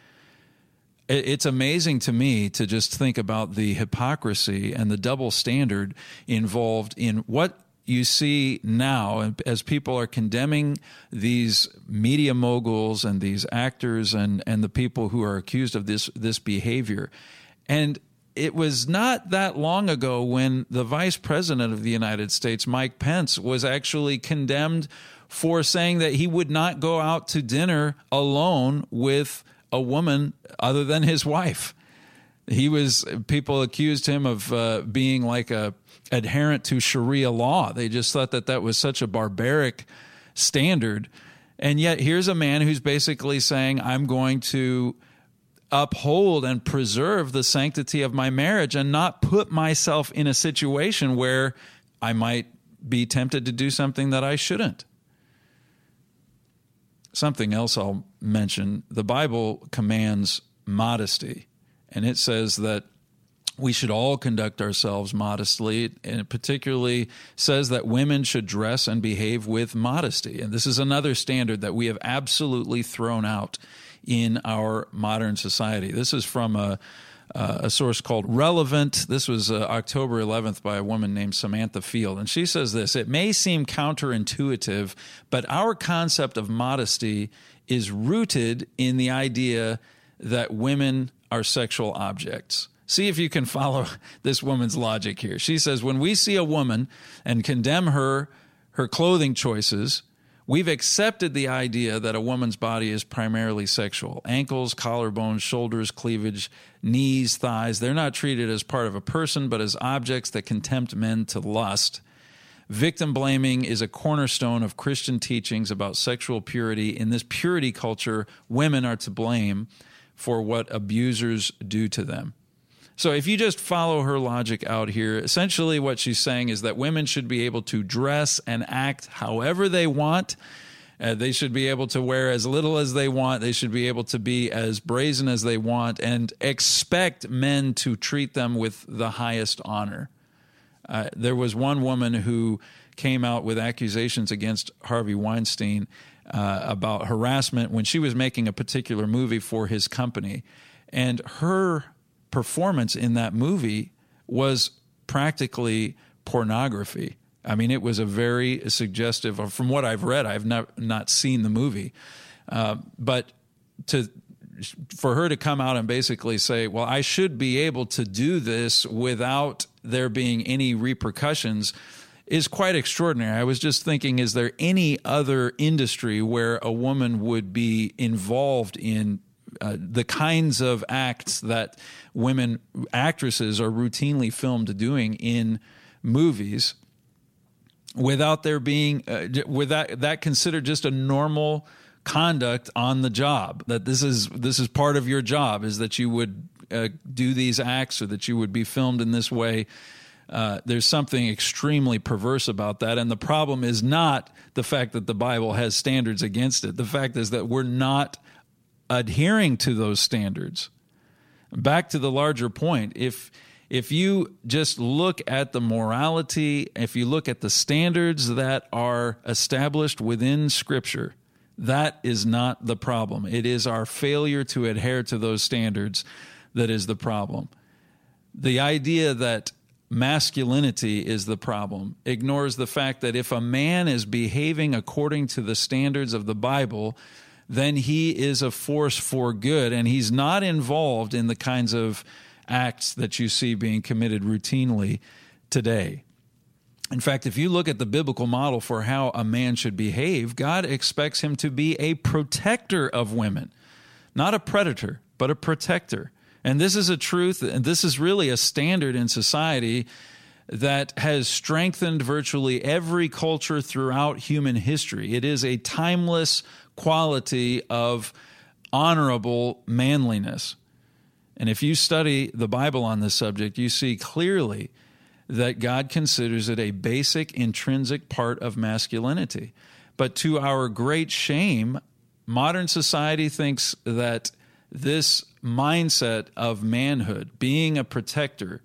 It's amazing to me to just think about the hypocrisy and the double standard involved in what you see now as people are condemning these media moguls and these actors and, and the people who are accused of this, this behavior. And it was not that long ago when the Vice President of the United States, Mike Pence, was actually condemned for saying that he would not go out to dinner alone with a woman other than his wife. He was, people accused him of uh, being like a adherent to Sharia law. They just thought that that was such a barbaric standard. And yet here's a man who's basically saying, I'm going to uphold and preserve the sanctity of my marriage and not put myself in a situation where I might be tempted to do something that I shouldn't. Something else I'll mention, the Bible commands modesty, and it says that we should all conduct ourselves modestly, and it particularly says that women should dress and behave with modesty. And this is another standard that we have absolutely thrown out in our modern society. This is from a, uh, a source called Relevant. This was uh, October eleventh by a woman named Samantha Field. And she says this: it may seem counterintuitive, but our concept of modesty is rooted in the idea that women are sexual objects. See if you can follow this woman's logic here. She says, when we see a woman and condemn her, her clothing choices, we've accepted the idea that a woman's body is primarily sexual. Ankles, collarbones, shoulders, cleavage, knees, thighs, they're not treated as part of a person, but as objects that can tempt men to lust. Victim blaming is a cornerstone of Christian teachings about sexual purity. In this purity culture, women are to blame for what abusers do to them. So if you just follow her logic out here, essentially what she's saying is that women should be able to dress and act however they want. Uh, they should be able to wear as little as they want. They should be able to be as brazen as they want and expect men to treat them with the highest honor. Uh, there was one woman who came out with accusations against Harvey Weinstein uh, about harassment when she was making a particular movie for his company. And her performance in that movie was practically pornography. I mean, it was a very suggestive, from what I've read, I've not, not seen the movie, uh, but to for her to come out and basically say, well, I should be able to do this without there being any repercussions is quite extraordinary. I was just thinking, is there any other industry where a woman would be involved in Uh, the kinds of acts that women actresses are routinely filmed doing in movies without there being uh, with that, that considered just a normal conduct on the job, that this is this is part of your job, is that you would uh, do these acts or that you would be filmed in this way. Uh, there's something extremely perverse about that. And the problem is not the fact that the Bible has standards against it. The fact is that we're not adhering to those standards. Back to the larger point, if if you just look at the morality, if you look at the standards that are established within Scripture, that is not the problem. It is our failure to adhere to those standards that is the problem. The idea that masculinity is the problem ignores the fact that if a man is behaving according to the standards of the Bible, then he is a force for good, and he's not involved in the kinds of acts that you see being committed routinely today. In fact, if you look at the biblical model for how a man should behave, God expects him to be a protector of women, not a predator, but a protector. And this is a truth, and this is really a standard in society that has strengthened virtually every culture throughout human history. It is a timeless quality of honorable manliness. And if you study the Bible on this subject, you see clearly that God considers it a basic, intrinsic part of masculinity. But to our great shame, modern society thinks that this mindset of manhood, being a protector,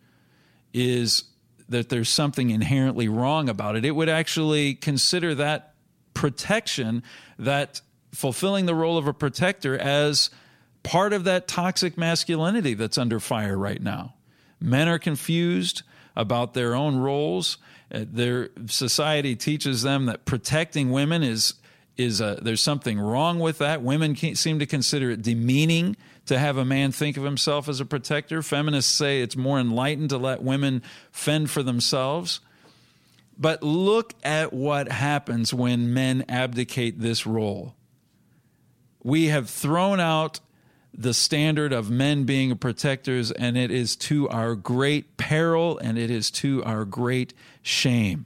is that there's something inherently wrong about it. It would actually consider that protection, that fulfilling the role of a protector, as part of that toxic masculinity that's under fire right now. Men are confused about their own roles. Uh, their society teaches them that protecting women is is a, there's something wrong with that. Women seem to consider it demeaning to have a man think of himself as a protector. Feminists say it's more enlightened to let women fend for themselves. But look at what happens when men abdicate this role. We have thrown out the standard of men being protectors, and it is to our great peril, and it is to our great shame.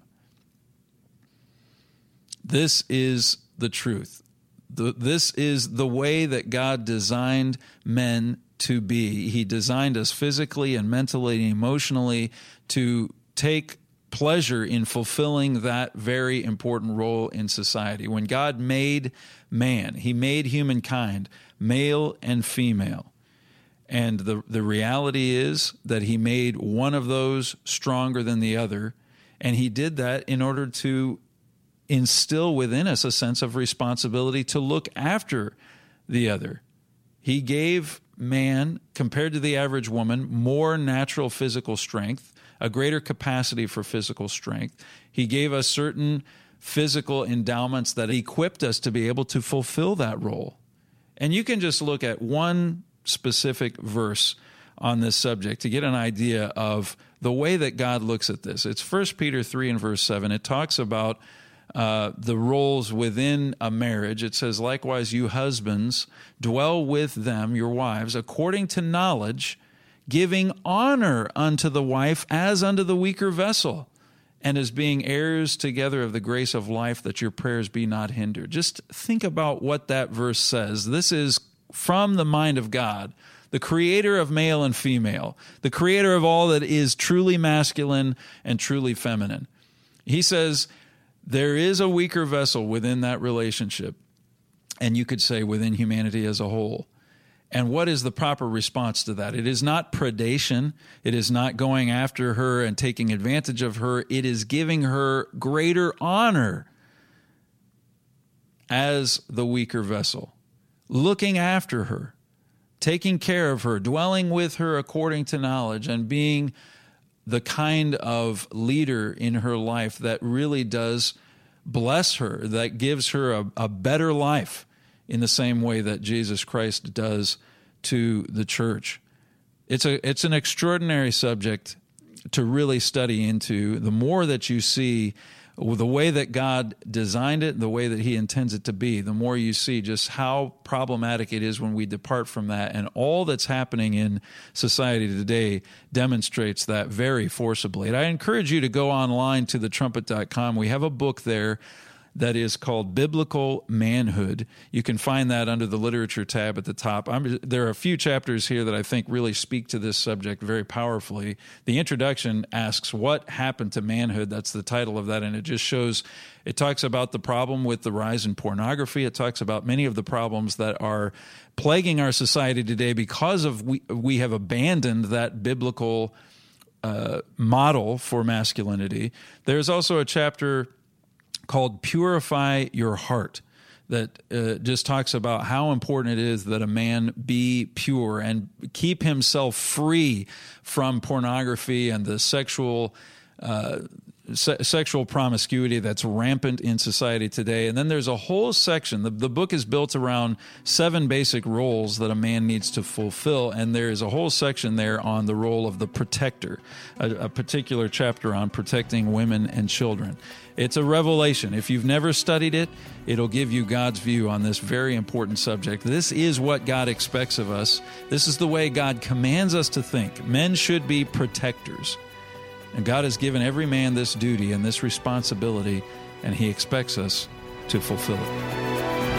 This is the truth. The, this is the way that God designed men to be. He designed us physically and mentally and emotionally to take pleasure in fulfilling that very important role in society. When God made man, he made humankind male and female. And the, the reality is that he made one of those stronger than the other. And he did that in order to instill within us a sense of responsibility to look after the other. He gave man, compared to the average woman, more natural physical strength, a greater capacity for physical strength. He gave us certain physical endowments that equipped us to be able to fulfill that role. And you can just look at one specific verse on this subject to get an idea of the way that God looks at this. It's First Peter three and verse seven. It talks about uh, the roles within a marriage. It says, likewise, you husbands, dwell with them, your wives, according to knowledge, giving honor unto the wife as unto the weaker vessel, and as being heirs together of the grace of life, that your prayers be not hindered. Just think about what that verse says. This is from the mind of God, the creator of male and female, the creator of all that is truly masculine and truly feminine. He says there is a weaker vessel within that relationship, and you could say within humanity as a whole. And what is the proper response to that? It is not predation. It is not going after her and taking advantage of her. It is giving her greater honor as the weaker vessel, looking after her, taking care of her, dwelling with her according to knowledge, and being the kind of leader in her life that really does bless her, that gives her a, a better life, in the same way that Jesus Christ does to the church. It's a it's an extraordinary subject to really study into. The more that you see the way that God designed it, the way that he intends it to be, the more you see just how problematic it is when we depart from that. And all that's happening in society today demonstrates that very forcibly. And I encourage you to go online to the trumpet dot com. We have a book there that is called Biblical Manhood. You can find that under the literature tab at the top. I'm, there are a few chapters here that I think really speak to this subject very powerfully. The introduction asks, what happened to manhood? That's the title of that, and it just shows, it talks about the problem with the rise in pornography. It talks about many of the problems that are plaguing our society today because of we, we have abandoned that biblical uh, model for masculinity. There's also a chapter called Purify Your Heart that uh, just talks about how important it is that a man be pure and keep himself free from pornography and the sexual uh, se- sexual promiscuity that's rampant in society today. And then there's a whole section. The, the book is built around seven basic roles that a man needs to fulfill, and there is a whole section there on the role of the protector, a, a particular chapter on protecting women and children. It's a revelation. If you've never studied it, it'll give you God's view on this very important subject. This is what God expects of us. This is the way God commands us to think. Men should be protectors. And God has given every man this duty and this responsibility, and He expects us to fulfill it.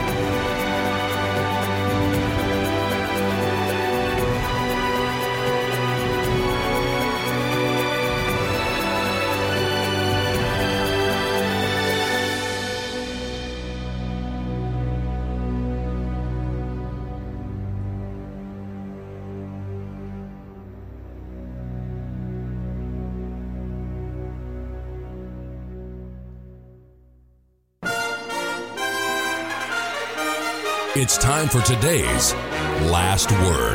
It's time for today's Last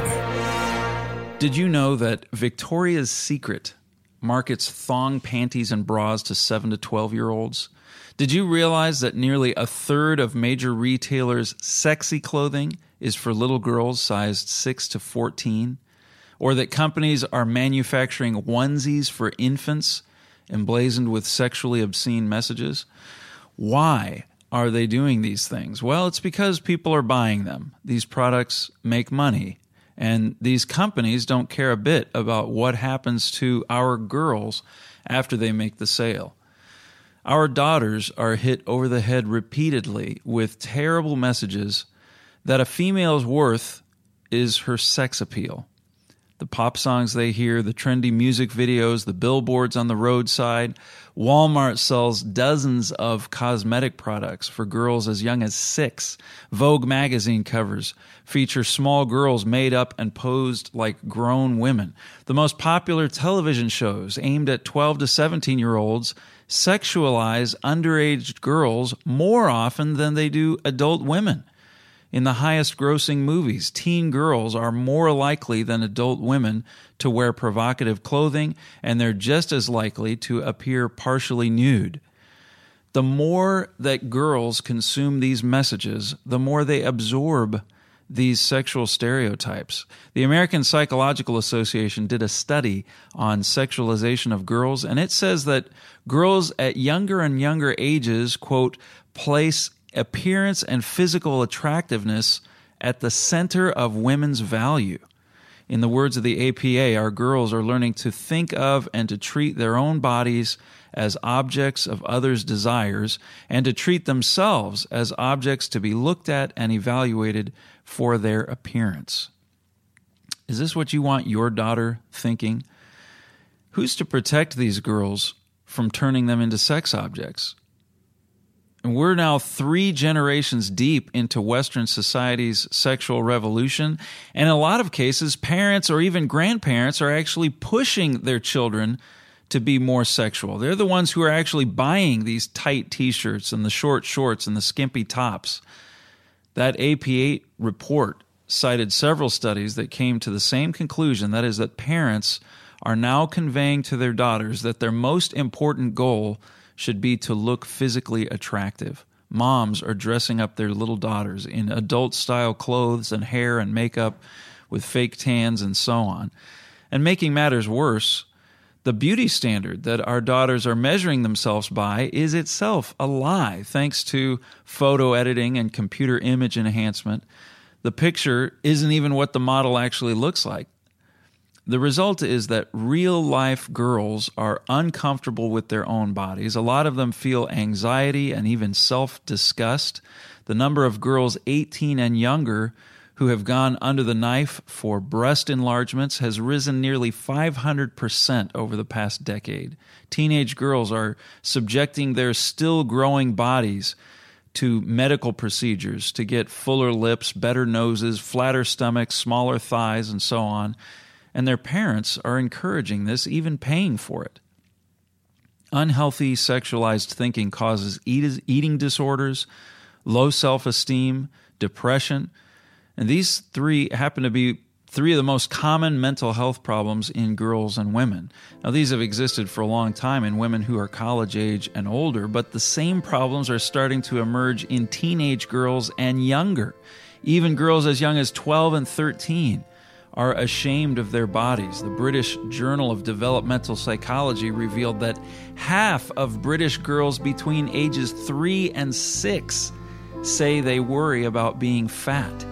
Word. Did you know that Victoria's Secret markets thong panties and bras to seven to twelve-year-olds? Did you realize that nearly a third of major retailers' sexy clothing is for little girls sized six to fourteen? Or that companies are manufacturing onesies for infants emblazoned with sexually obscene messages? Why are they doing these things? Well, it's because people are buying them. These products make money, and these companies don't care a bit about what happens to our girls after they make the sale. Our daughters are hit over the head repeatedly with terrible messages that a female's worth is her sex appeal. The pop songs they hear, the trendy music videos, the billboards on the roadside. Walmart sells dozens of cosmetic products for girls as young as six. Vogue magazine covers feature small girls made up and posed like grown women. The most popular television shows aimed at twelve to seventeen-year-olds sexualize underage girls more often than they do adult women. In the highest grossing movies, teen girls are more likely than adult women to wear provocative clothing, and they're just as likely to appear partially nude. The more that girls consume these messages, the more they absorb these sexual stereotypes. The American Psychological Association did a study on sexualization of girls, and it says that girls at younger and younger ages, quote, place appearance and physical attractiveness at the center of women's value. In the words of the A P A, our girls are learning to think of and to treat their own bodies as objects of others' desires, and to treat themselves as objects to be looked at and evaluated for their appearance. Is this what you want your daughter thinking? Who's to protect these girls from turning them into sex objects? And we're now three generations deep into Western society's sexual revolution. And in a lot of cases, parents or even grandparents are actually pushing their children to be more sexual. They're the ones who are actually buying these tight T-shirts and the short shorts and the skimpy tops. That A P A report cited several studies that came to the same conclusion, that is that parents are now conveying to their daughters that their most important goal should be to look physically attractive. Moms are dressing up their little daughters in adult-style clothes and hair and makeup with fake tans and so on. And making matters worse, the beauty standard that our daughters are measuring themselves by is itself a lie, thanks to photo editing and computer image enhancement. The picture isn't even what the model actually looks like. The result is that real-life girls are uncomfortable with their own bodies. A lot of them feel anxiety and even self-disgust. The number of girls eighteen and younger who have gone under the knife for breast enlargements has risen nearly five hundred percent over the past decade. Teenage girls are subjecting their still-growing bodies to medical procedures to get fuller lips, better noses, flatter stomachs, smaller thighs, and so on. And their parents are encouraging this, even paying for it. Unhealthy sexualized thinking causes eat- eating disorders, low self-esteem, depression, and these three happen to be three of the most common mental health problems in girls and women. Now, these have existed for a long time in women who are college age and older, but the same problems are starting to emerge in teenage girls and younger. Even girls as young as twelve and thirteen are ashamed of their bodies. The British Journal of Developmental Psychology revealed that half of British girls between ages three and six say they worry about being fat.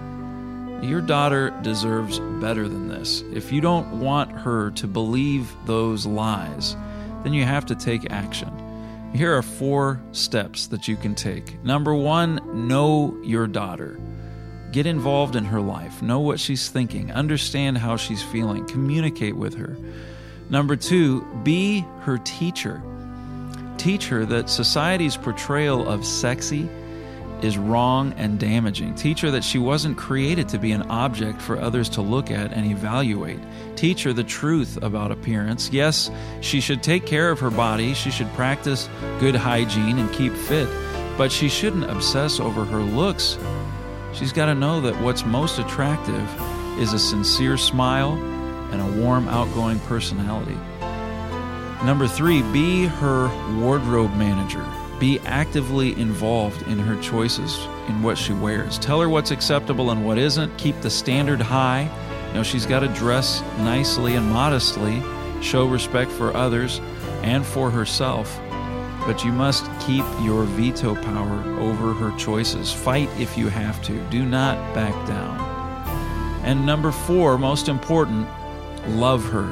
Your daughter deserves better than this. If you don't want her to believe those lies, then you have to take action. Here are four steps that you can take. Number one, know your daughter. Get involved in her life. Know what she's thinking. Understand how she's feeling. Communicate with her. Number two, be her teacher. Teach her that society's portrayal of sexy is wrong and damaging. Teach her that she wasn't created to be an object for others to look at and evaluate. Teach her the truth about appearance. Yes, she should take care of her body. She should practice good hygiene and keep fit, but she shouldn't obsess over her looks. She's got to know that what's most attractive is a sincere smile and a warm, outgoing personality. Number three, be her wardrobe manager. Be actively involved in her choices, in what she wears. Tell her what's acceptable and what isn't. Keep the standard high. You know, she's got to dress nicely and modestly, show respect for others and for herself. But you must keep your veto power over her choices. Fight if you have to. Do not back down. And number four, most important, love her.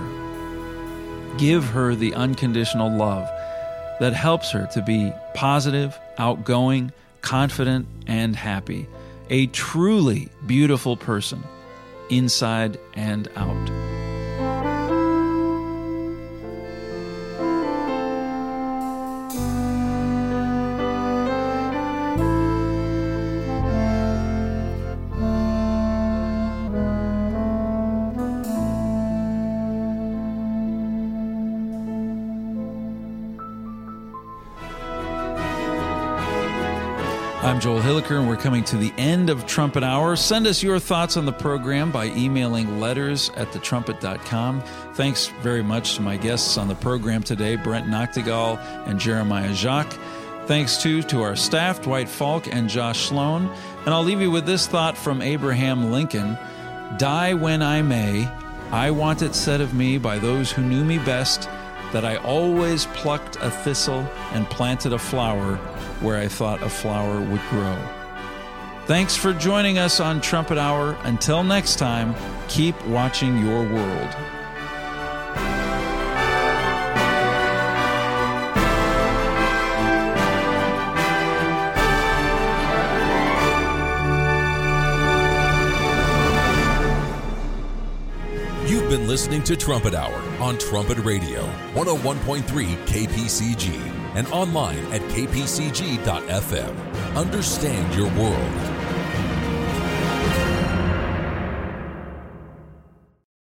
Give her the unconditional love that helps her to be positive, outgoing, confident, and happy. A truly beautiful person, inside and out. I'm Joel Hilliker, and we're coming to the end of Trumpet Hour. Send us your thoughts on the program by emailing letters at the trumpet dot com. Thanks very much to my guests on the program today, Brent Noctegal and Jeremiah Jacques. Thanks, too, to our staff, Dwight Falk and Josh Sloan. And I'll leave you with this thought from Abraham Lincoln. Die when I may, I want it said of me by those who knew me best that I always plucked a thistle and planted a flower where I thought a flower would grow. Thanks for joining us on Trumpet Hour. Until next time, keep watching your world. You've been listening to Trumpet Hour on Trumpet Radio, one oh one point three K P C G, and online at k p c g dot f m. Understand your world.